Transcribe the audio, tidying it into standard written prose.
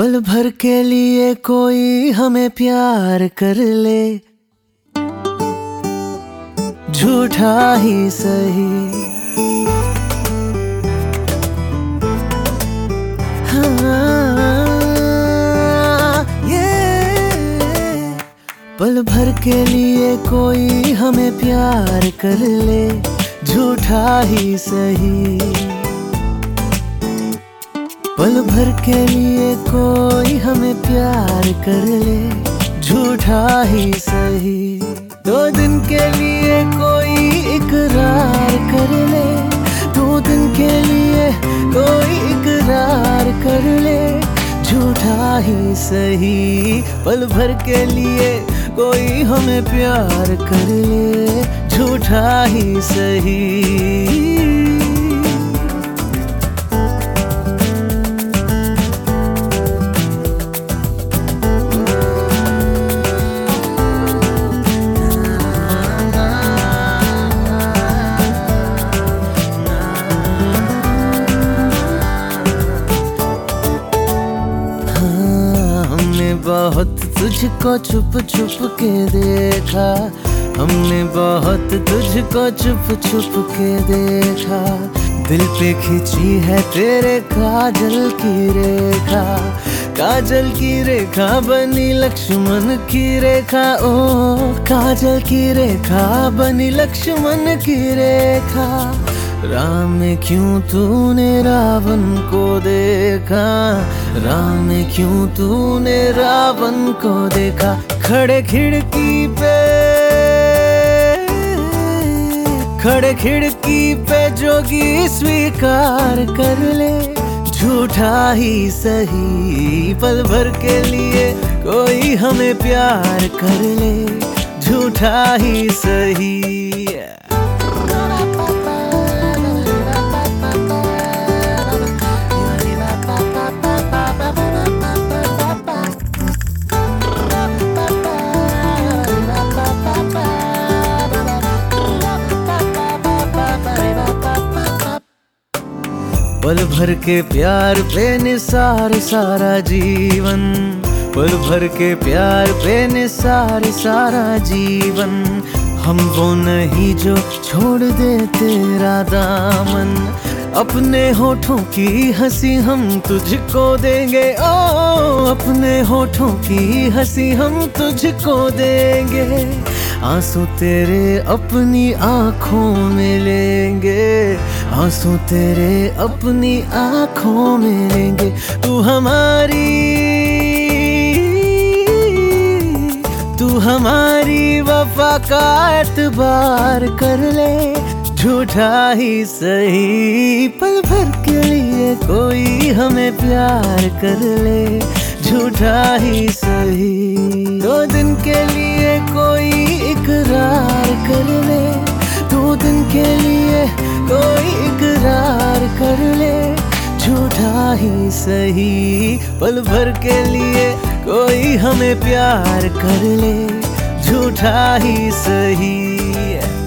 पल भर के लिए कोई हमें प्यार कर ले, झूठा ही सही। हाँ, ये पल भर के लिए कोई हमें प्यार कर ले, झूठा ही सही। पल भर के लिए कोई हमें प्यार कर ले, झूठा ही सही। 2 दिन के लिए कोई इकरार कर ले, 2 दिन के लिए कोई इकरार कर ले, झूठा ही सही। पल भर के लिए कोई हमें प्यार कर ले, झूठा ही सही। बहुत तुझको छुप छुप के देखा, हमने बहुत तुझको छुप छुप के देखा। दिल पे खिंची है तेरे काजल की रेखा, काजल की रेखा बनी लक्ष्मण की रेखा। ओ काजल की रेखा बनी लक्ष्मण की रेखा। राम में क्यों तूने रावण को देखा, राम में क्यों तूने रावण को देखा। खड़े खिड़की पे, खड़े खिड़की पे जोगी स्वीकार कर ले, झूठा ही सही। पल भर के लिए कोई हमें प्यार कर ले, झूठा ही सही। पल भर के प्यार पे निसार सारा जीवन, पल भर के प्यार पे निसार सारा जीवन। हम वो नहीं जो छोड़ दे तेरा दामन, अपने होठों की हंसी हम तुझको देंगे। ओ अपने होठों की हंसी हम तुझको देंगे। आंसू तेरे अपनी आंखों में लेंगे, आंसू तेरे अपनी आंखों में लेंगे। तू हमारी वफा का एतबार कर ले, झूठा ही सही। पल भर के लिए कोई हमें प्यार कर ले, झूठा ही सही। 2 दिन के लिए कोई इकरार कर ले, 2 दिन के लिए कोई इकरार कर ले, झूठा ही सही। पल भर के लिए कोई हमें प्यार कर ले, झूठा ही सही।